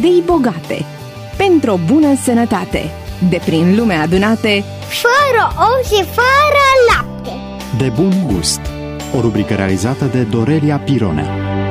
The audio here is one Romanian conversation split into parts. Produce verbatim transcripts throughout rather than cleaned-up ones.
idei bogate, pentru o bună sănătate, de prin lume adunate, fără ou și fără lapte. De bun gust. O rubrică realizată de Dorelia Pirone.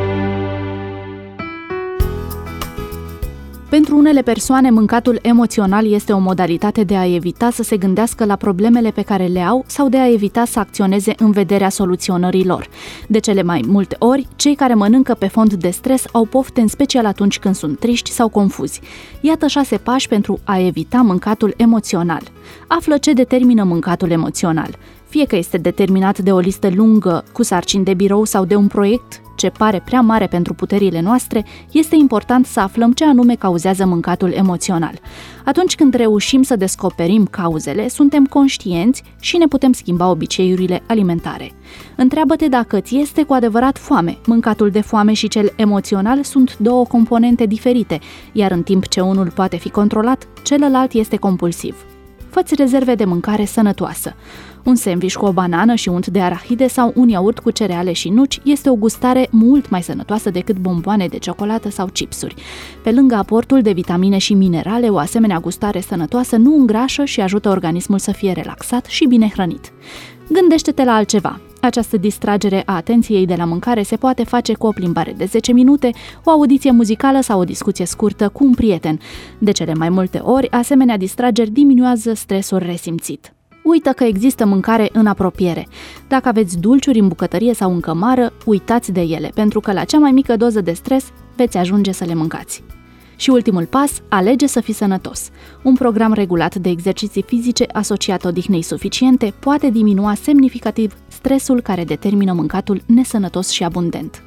Pentru unele persoane, mâncatul emoțional este o modalitate de a evita să se gândească la problemele pe care le au sau de a evita să acționeze în vederea soluționării lor. De cele mai multe ori, cei care mănâncă pe fond de stres au pofte, în special atunci când sunt triști sau confuzi. Iată șase pași pentru a evita mâncatul emoțional. Află ce determină mâncatul emoțional. Fie că este determinat de o listă lungă cu sarcini de birou sau de un proiect ce pare prea mare pentru puterile noastre, este important să aflăm ce anume cauzează mâncatul emoțional. Atunci când reușim să descoperim cauzele, suntem conștienți și ne putem schimba obiceiurile alimentare. Întreabă-te dacă ți este cu adevărat foame. Mâncatul de foame și cel emoțional sunt două componente diferite, iar în timp ce unul poate fi controlat, celălalt este compulsiv. Fă-ți rezerve de mâncare sănătoasă. Un sandwich cu o banană și unt de arahide sau un iaurt cu cereale și nuci este o gustare mult mai sănătoasă decât bomboane de ciocolată sau chipsuri. Pe lângă aportul de vitamine și minerale, o asemenea gustare sănătoasă nu îngrașă și ajută organismul să fie relaxat și bine hrănit. Gândește-te la altceva. Această distragere a atenției de la mâncare se poate face cu o plimbare de zece minute, o audiție muzicală sau o discuție scurtă cu un prieten. De cele mai multe ori, asemenea distrageri diminuează stresul resimțit. Uită că există mâncare în apropiere. Dacă aveți dulciuri în bucătărie sau în cămară, uitați de ele, pentru că la cea mai mică doză de stres veți ajunge să le mâncați. Și ultimul pas, alege să fii sănătos. Un program regulat de exerciții fizice asociat odihnei suficiente poate diminua semnificativ stresul care determină mâncatul nesănătos și abundent.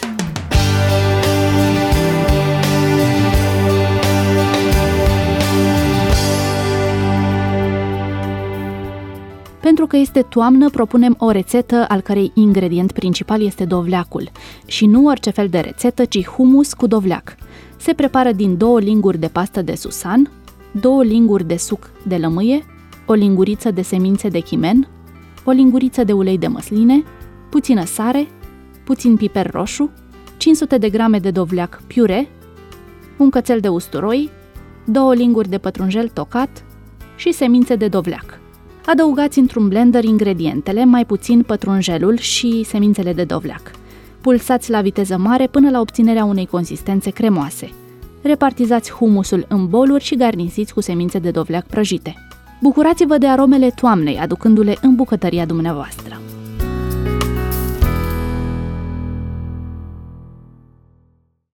Pentru că este toamnă, propunem o rețetă al cărei ingredient principal este dovleacul. Și nu orice fel de rețetă, ci humus cu dovleac. Se prepară din două linguri de pastă de susan, două linguri de suc de lămâie, o linguriță de semințe de chimen, o linguriță de ulei de măsline, puțină sare, puțin piper roșu, cinci sute de grame de dovleac piure, un cățel de usturoi, două linguri de pătrunjel tocat și semințe de dovleac. Adăugați într-un blender ingredientele, mai puțin pătrunjelul și semințele de dovleac. Pulsați la viteză mare până la obținerea unei consistențe cremoase. Repartizați humusul în boluri și garnisiți cu semințe de dovleac prăjite. Bucurați-vă de aromele toamnei, aducându-le în bucătăria dumneavoastră.